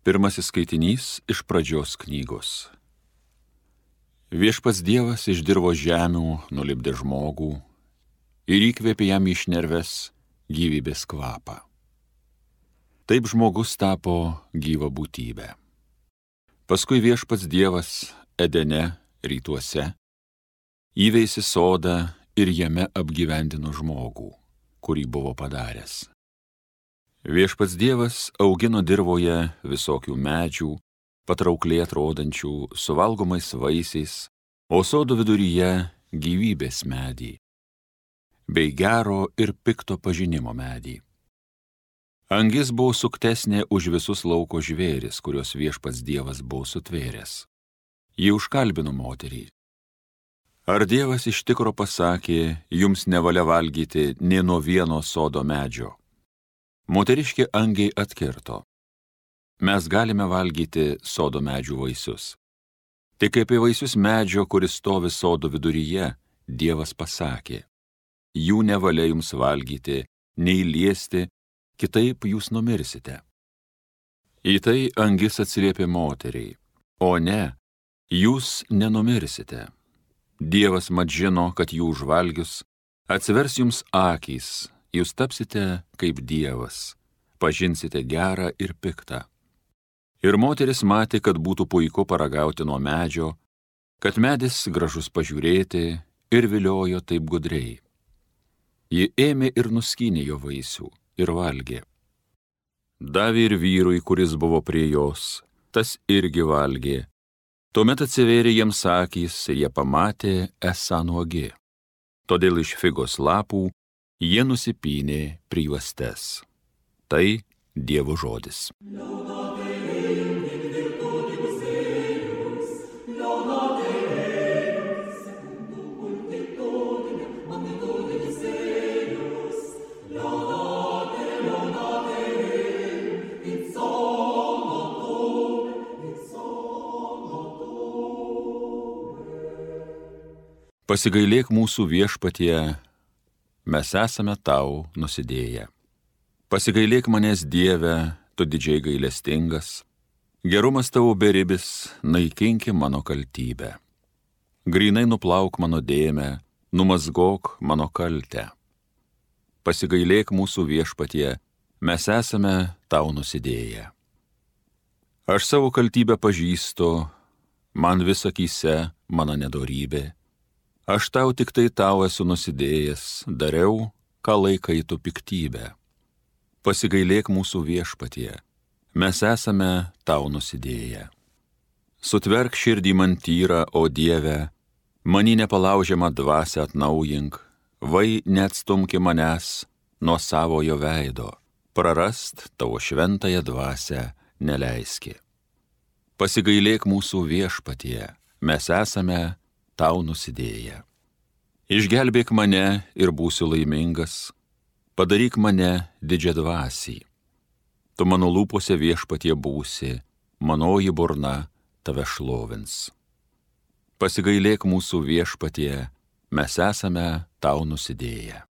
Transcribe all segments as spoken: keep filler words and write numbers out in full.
Pirmasis skaitinys iš pradžios knygos. Viešpats Dievas iš dirvos žemių nulipdė žmogų ir įkvėpė jam iš nerves gyvybės kvapą. Taip žmogus tapo gyva būtybė. Paskui viešpats Dievas Edene rytuose įveisė sodą ir jame apgyvendino žmogų, kurį buvo padaręs. Viešpats Dievas augino dirvoje visokių medžių, patraukliai atrodančių, suvalgomais vaisiais, o sodo viduryje gyvybės medį, bei gero ir pikto pažinimo medį. Angis buvo suktesnė už visus lauko žvėris, kuriuos viešpats Dievas buvo sutvėręs. Ji užkalbino moterį. Ar Dievas iš tikro pasakė, jums nevalia valgyti nė nuo vieno sodo medžio? Moteriški angiai atkirto. Mes galime valgyti sodo medžių vaisius. Tik apie vaisius medžio, kuris stovi sodo viduryje, Dievas pasakė, jų nevalia jums valgyti, nei liesti, kitaip jūs numirsite. Į tai angis atsiliepė moteriai, o ne, jūs nenumirsite. Dievas mat žino, kad jų užvalgius atsivers jums akys, jūs tapsite kaip Dievas, pažinsite gerą ir piktą. Ir moteris matė, kad būtų puiku paragauti nuo medžio, kad medis gražus pažiūrėti ir viliojo taip gudriai. Ji ėmė ir nuskynė jo vaisių ir valgė. Davė ir vyrui, kuris buvo prie jos, tas irgi valgė. Tuomet atsivėrė jiems akys ir jie pamatė esą nuogi. Todėl iš figos lapų jie nusipynė prijuostes. Tai Dievo žodis. Pasigailėk mūsų Viešpatie, mes esame tau nusidėję. Pasigailėk manęs Dieve, tu didžiai gailestingas, gerumas tavo beribis, naikinki mano kaltybę. Grynai nuplauk mano dėmę, numazgok mano kaltę. Pasigailėk mūsų Viešpatie, mes esame tau nusidėję. Aš savo kaltybę pažįstu, man vis akyse mano nedorybė. Aš tau tik tai tau esu nusidėjęs, dariau, ką laikai tu piktybę. Pasigailėk mūsų Viešpatie, mes esame tau nusidėję. Sutverk širdį man tyrą, o Dieve, manį nepalaužiamą dvasią atnaujink, vai neatstumki manęs nuo savojo veido, prarast tavo šventąją dvasią neleiski. Pasigailėk mūsų Viešpatie, mes esame tau nusidėję. Išgelbėk mane ir būsiu laimingas, padaryk mane didžiadvasį. Tu mano lūpose Viešpatie būsi, manoji burna tave šlovins. Pasigailėk mūsų Viešpatie, mes esame tau nusidėję.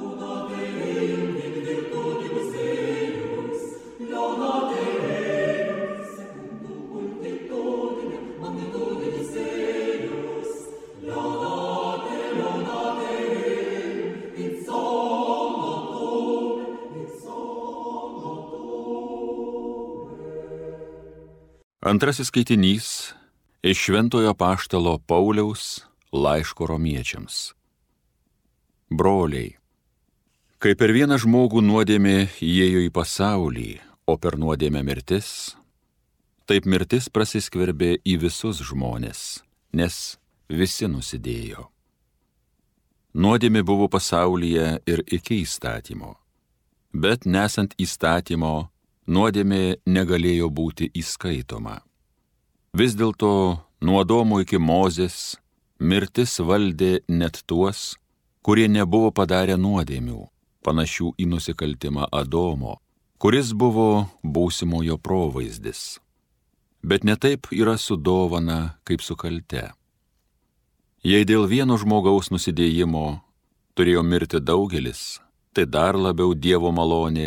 Antrasis skaitinys iš Šventojo apaštalo Pauliaus laiško romiečiams. Broliai, kai per vieną žmogų nuodėmė įėjo į pasaulį, o per nuodėmę mirtis, taip mirtis prasiskverbė į visus žmones, nes visi nusidėjo. Nuodėmė buvo pasaulyje ir iki įstatymo, bet nesant įstatymo, nuodėmė negalėjo būti įskaitoma. Vis dėlto nuo Adomo iki Mozės mirtis valdė net tuos, kurie nebuvo padarę nuodėmių, panašių į nusikaltimą Adomo, kuris buvo būsimojo provaizdis. Bet ne taip yra su dovana, kaip su kalte. Jei dėl vieno žmogaus nusidėjimo turėjo mirti daugelis, tai dar labiau Dievo malonė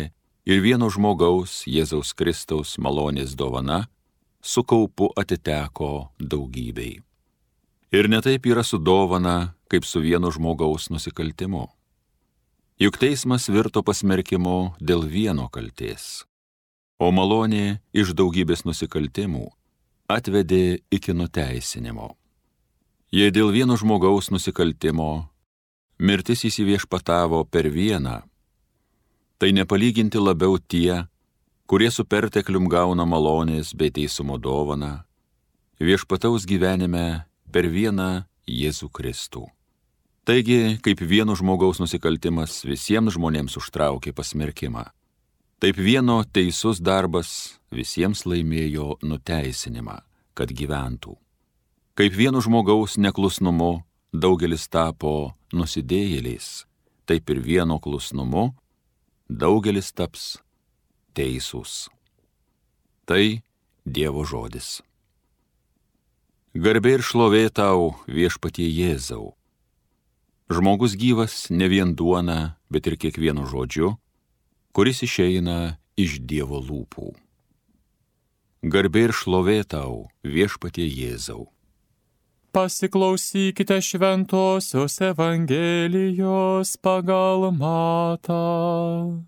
ir vieno žmogaus, Jėzaus Kristaus malonės dovana, su kaupu atiteko daugybei. Ir netaip yra su dovana, kaip su vieno žmogaus nusikaltimu. Juk teismas virto pasmerkimu dėl vieno kaltės, o malonė iš daugybės nusikaltimų atvedė iki nuteisinimo. Jei dėl vieno žmogaus nusikaltimo mirtis įsiviešpatavo per vieną, tai nepalyginti labiau tie, kurie su perteklium gauna malonės bei teisumo dovaną, viešpataus gyvenime per vieną Jėzų Kristų. Taigi, kaip vieno žmogaus nusikaltimas visiems žmonėms užtraukė pasmerkimą, taip vieno teisus darbas visiems laimėjo nuteisinimą, kad gyventų. Kaip vieno žmogaus neklusnumu daugelis tapo nusidėjėliais, taip ir vieno klusnumu daugelis taps teisūs. Tai Dievo žodis. Garbė ir šlovė tau, viešpatie Jėzau. Žmogus gyvas ne vien duona, bet ir kiekvienu žodžiu, kuris išeina iš Dievo lūpų. Garbė ir šlovė tau, viešpatie Jėzau. Pasiklausykite šventosios Evangelijos pagal Matą.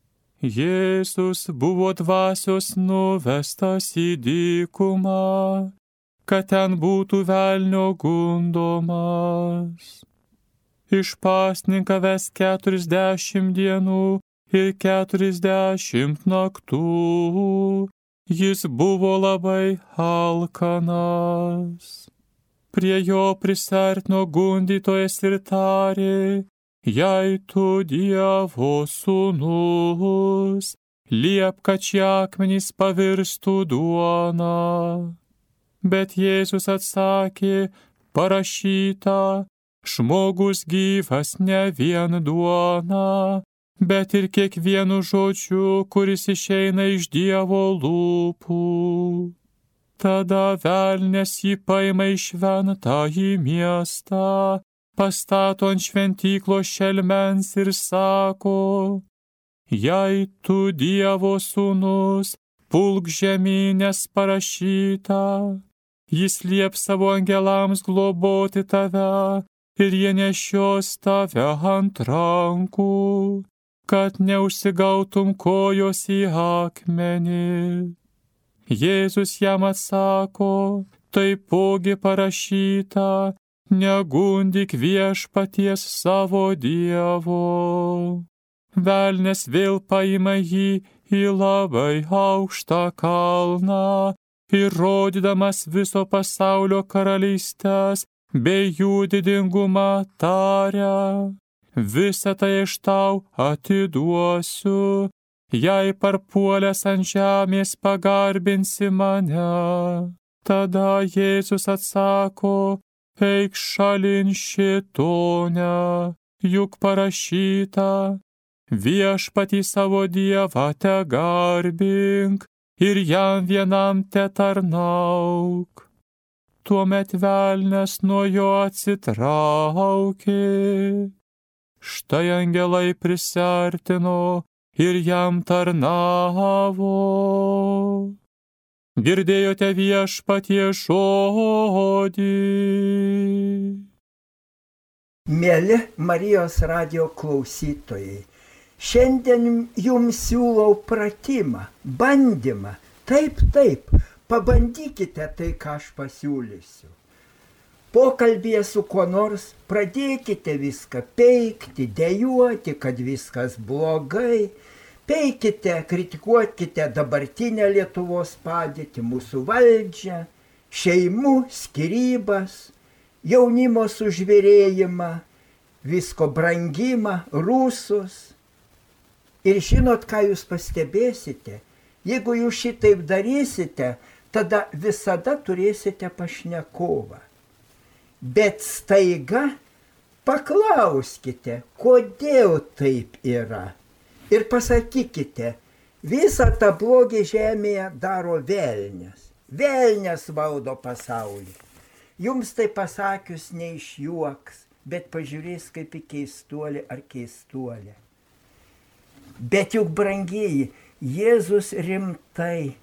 Jėzus buvo dvasios nuvestas į dykumą, kad ten būtų velnio gundomas. Išpasninkavęs keturiasdešimt dienų ir keturiasdešimt naktų, jis buvo labai alkanas. Prie jo prisartino gundytojas ir tarė: jei tu Dievo sūnus, liep, kad šie akmenys pavirstų duona. Bet Jėzus atsakė: parašyta, žmogus gyvas ne vien duona, bet ir kiekvienu žodžiu, kuris išeina iš Dievo lūpų. Tada velnias jį paima į šventąjį miestą, pastato ant šventyklos šelmens ir sako: jei tu Dievo sūnus, pulk žemyn, nes parašyta, jis lieps savo angelams globoti tave ir jie nešios tave ant rankų, kad neužsigautum kojos į akmenį. Jėzus jam atsako: taipogi parašyta, negundyk viešpaties savo Dievo. Velnias vėl paima jį į labai aukštą kalną ir rodydamas viso pasaulio karalystes bei jų didingumą taria: visą tai aš tau atiduosiu, jei parpuolęs ant žemės pagarbinsi mane. Tada Jėzus atsako: eik šalin šėtone, juk parašyta, viešpatį savo Dievą te garbink ir jam vienam te tarnauk. Tuomet velnias nuo jo atsitraukė. Štai angelai prisiartino ir jam tarnavo. Girdėjote viešpatie žodį. Mieli Marijos radijo klausytojai, šiandien jums siūlau pratimą, bandymą. Taip, taip, pabandykite tai, ką aš pasiūlysiu. Pokalbėje su kuo nors pradėkite viską peikti, dejuoti, kad viskas blogai. Peikite, kritikuokite dabartinę Lietuvos padėtį, mūsų valdžią, šeimų skyrybas, jaunimo sužvėrėjimą, visko brangimą, rusus. Ir žinot, ką jūs pastebėsite? Jeigu jūs šitaip darysite, tada visada turėsite pašnekovą. Bet staiga paklauskite, kodėl taip yra. Ir pasakykite, visą tą blogį žemėje daro velnias. Velnias valdo pasaulį. Jums tai pasakius neišjuoks, bet pažiūrės kaip į keistuolį ar keistuolę. Bet juk, brangieji, Jėzus rimtai,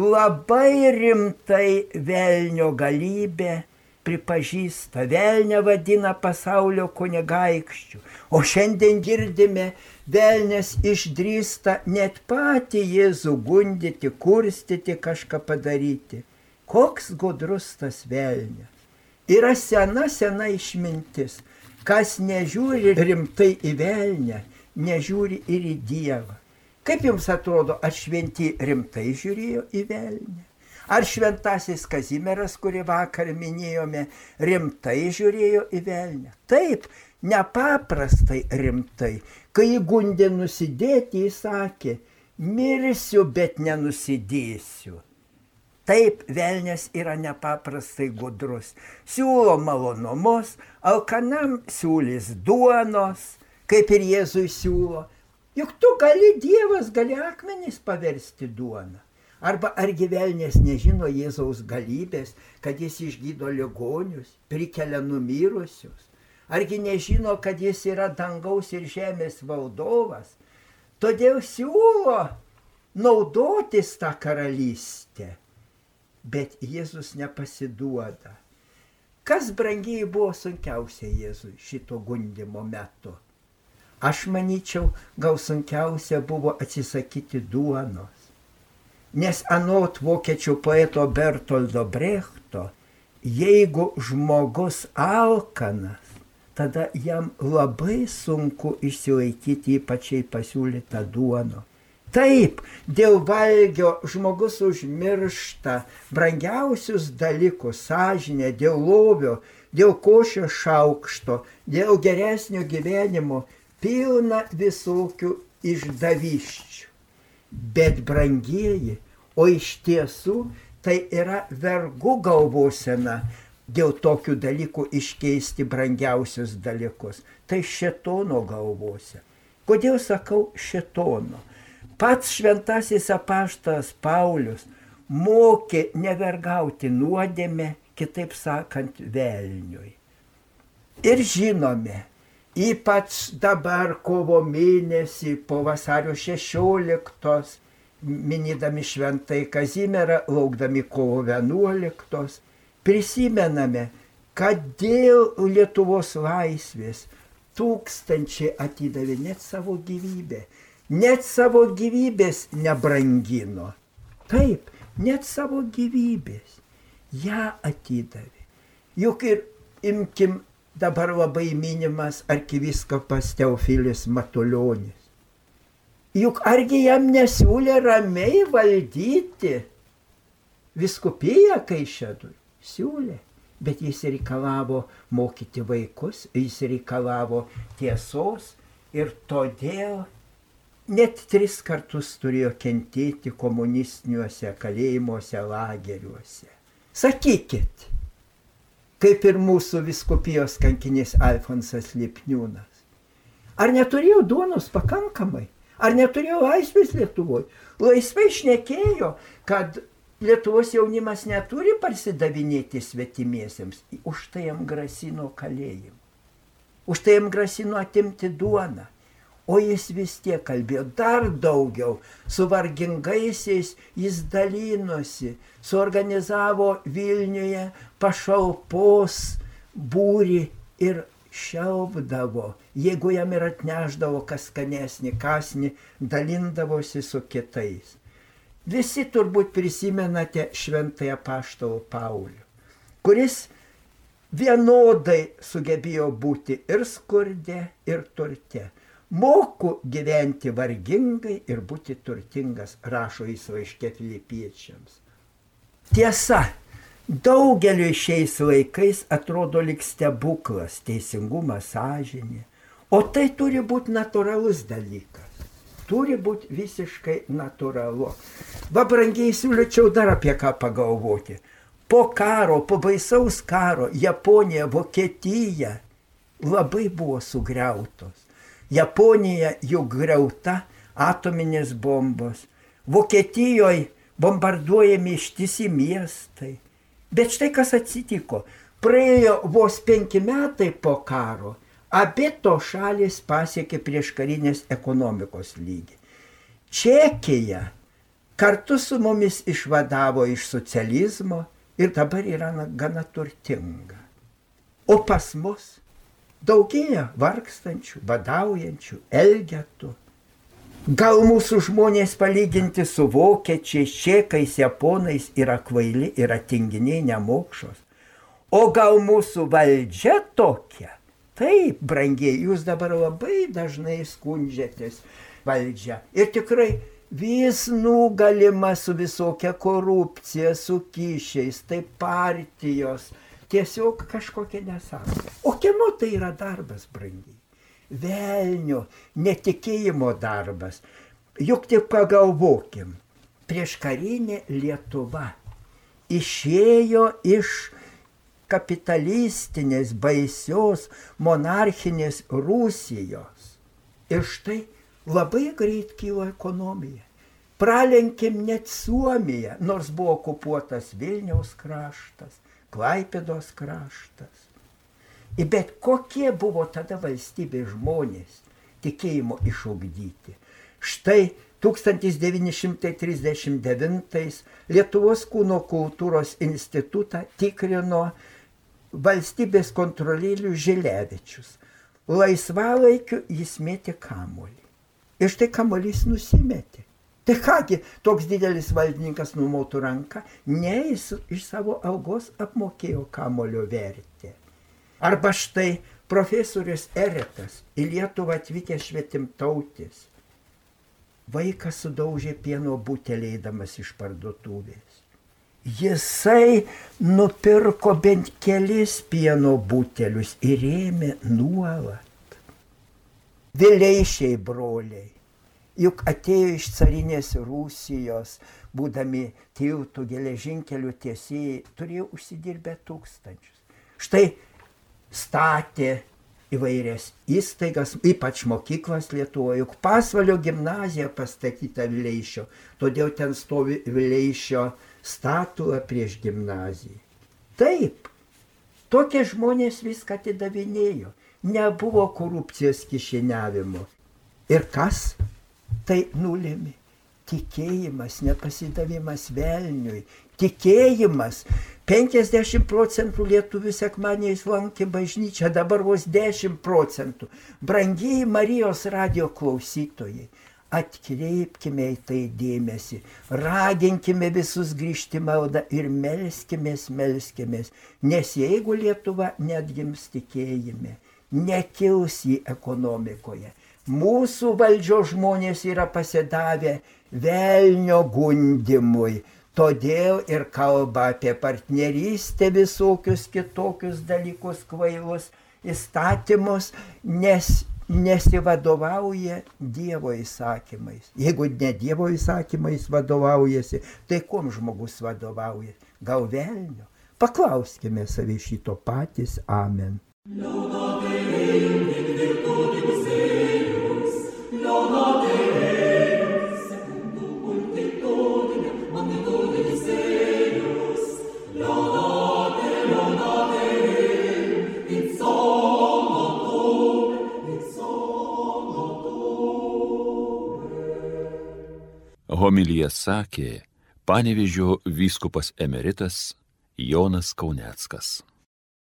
labai rimtai velnio galybę pripažįsta, velnę vadina pasaulio kunigaikščiu. O šiandien girdime, velnės išdrįsta net patį Jėzų gundyti, kurstyti, kažką padaryti. Koks gudrus tas velnės. Yra sena, sena išmintis. Kas nežiūri rimtai į velnę, nežiūri ir į Dievą. Kaip jums atrodo, ar šventi rimtai žiūrėjo į velnę? Ar šventasis Kazimieras, kurį vakar minėjome, rimtai žiūrėjo į velnę? Taip, nepaprastai rimtai. Kai jį gundė nusidėti, jis sakė, mirsiu, bet nenusidėsiu. Taip, velnės yra nepaprastai gudrus. Siūlo malonumus, alkanam siūlys duonos, kaip ir Jėzui siūlo. Juk tu gali, Dievas, gali akmenys paversti duoną. Arba argi velnės nežino Jėzaus galybės, kad jis išgydo ligonius, prikelia numirusius. Argi nežino, kad jis yra dangaus ir žemės valdovas. Todėl siūlo naudotis tą karalystę. Bet Jėzus nepasiduoda. Kas, brangiai, buvo sunkiausia Jėzui šito gundimo metu? Aš manyčiau, gal sunkiausia buvo atsisakyti duonos. Nes anot vokiečių poeto Bertoldo Brechto, jeigu žmogus alkanas, tada jam labai sunku išsilaikyti ypačiai pasiūlytą duoną. Taip, dėl valgio žmogus užmiršta brangiausius dalykus, sąžinę, dėl lovio, dėl košio šaukšto, dėl geresnio gyvenimo, pilna visokių išdavysčių. Bet, brangieji, o iš tiesų tai yra vergų galvosena dėl tokių dalykų iškeisti brangiausius dalykus. Tai šėtono galvose. Kodėl sakau šėtono? Pats šventasis apaštalas Paulius mokė nevergauti nuodėmę, kitaip sakant, velniui. Ir žinome, ypač dabar kovo mėnesį po vasario šešioliktos, minėdami šventai Kazimierą, laukdami kovo vienuoliktos, prisimename, kad dėl Lietuvos laisvės tūkstančiai atidavė net savo gyvybę. Net savo gyvybės nebrangino. Taip, net savo gyvybės. Ja atidavė. Juk ir imkim dabar labai minimas arkivyskupas Teofilis Matulionis. Juk argi jam nesiūlė ramiai valdyti vyskupiją Kaišiadorių? Siūlė. Bet jis reikalavo mokyti vaikus, jis reikalavo tiesos ir todėl net tris kartus turėjo kentėti komunistiniuose kalėjimuose, lageriuose. Sakykit, kaip ir mūsų vyskupijos kankinys Alfonsas Lipniūnas. Ar neturėjo duonos pakankamai? Ar neturėjo laisvės Lietuvoje? Laisvai šnekėjo, kad Lietuvos jaunimas neturi parsidavinėti svetimiesiems. Už tai jam grasino kalėjimu. Už tai jam grasino atimti duoną. O jis vis tiek kalbėjo dar daugiau. Su vargingaisiais jis dalinosi. Suorganizavo Vilniuje pašalpos būrį ir šelpdavo. Jeigu jam ir atneždavo kas skanesnį kasnį, dalindavosi su kitais. Visi turbūt prisimenate šventąją apaštalą Paulių, kuris vienodai sugebėjo būti ir skurde, ir turte. Moku gyventi vargingai ir būti turtingas, rašo jis laiške Filipiečiams. Tiesa, daugeliui šiais laikais atrodo lyg stebuklas, teisingumas, sąžinė, o tai turi būti natūralus dalykas. Turi būti visiškai natūralu. Va, brangiai, siūlyčiau dar apie ką pagalvoti. Po karo, po baisaus karo, Japonija, Vokietija labai buvo sugriautos. Japonija juk griauta atominės bombos. Vokietijoje bombarduojami ištisi miestai. Bet štai kas atsitiko. Praėjo vos penki metai po karo, Abi to šalis pasiekė prieškarinės ekonomikos lygį. Čekija kartu su mumis išvadavo iš socializmo ir dabar yra gana turtinga. O pas mus daugėja vargstančių, badaujančių, elgetų. Gal mūsų žmonės palyginti su vokiečiais, čekais, japonais yra kvaili, yra tinginiai, nemokšos. O gal mūsų valdžia tokia? Taip, brangiai, jūs dabar labai dažnai skundžiatės valdžia. Ir tikrai vis nugalima su visokia korupcija, su kyšiais, tai partijos. Tiesiog kažkokia nesąmonė. O kieno tai yra darbas, brangiai? Velnio, netikėjimo darbas. Juk tik pagalvokim, prieškarinė Lietuva išėjo iš kapitalistinės, baisios, monarchinės Rusijos. Ir štai labai greit kilo ekonomija. Pralenkėm net Suomiją, nors buvo okupuotas Vilniaus kraštas, Klaipėdos kraštas. Bet kokie buvo tada valstybės žmonės tikėjimo išugdyti. Štai tūkstantis devyni šimtai trisdešimt devintais Lietuvos kūno kultūros institutą tikrino valstybės kontrolierius Žilevičius. Laisvalaikiu jis mėtė kamuolį. Ir štai kamuolys nusimetė. Tai kągi, toks didelis valdininkas numotų ranką, ne jis iš savo algos apmokėjo kamuolio vertę. Arba štai profesorius Eretas į Lietuvą atvykęs švetimtautis. Vaikas sudaužė pieno butelį eidamas iš parduotuvės. Jisai nupirko bent kelis pieno butelius ir ėmė nuolat. Vileišiai broliai, juk atėjo iš carinės Rusijos, būdami tiltų geležinkelių tiesėjai, turėjo užsidirbę tūkstančius. Štai statė įvairias įstaigas, ypač mokyklas Lietuvoje, juk Pasvalio gimnazija pastatyta Vileišio, todėl ten stovi Vileišio statula prieš gimnaziją. Taip, tokie žmonės viską atidavinėjo, nebuvo korupcijos kišeniavimo. Ir kas tai nulėmė? Tikėjimas, nepasidavimas velniui, tikėjimas. penkiasdešimt procentų lietuvių sekmadieniais lankė bažnyčią, dabar vos dešimt procentų. Brangieji Marijos radijo klausytojai, atkreipkime į tai dėmesį, raginkime visus grįžti maldą ir melskimės, melskimės, nes jeigu Lietuva neatgims tikėjime, nekils į ekonomikoje. Mūsų valdžios žmonės yra pasidavę velnio gundimui. Todėl ir kalba apie partnerystę, visokius kitokius dalykus, kvailus įstatymus, nes nesivadovauja Dievo įsakymais. Jeigu ne Dievo įsakymais vadovaujasi, tai kuom žmogus vadovauja? Gal velnio? Paklauskime savi šito patys. Amen. Homiliją sakė Panevėžio vyskupas emeritas Jonas Kauneckas.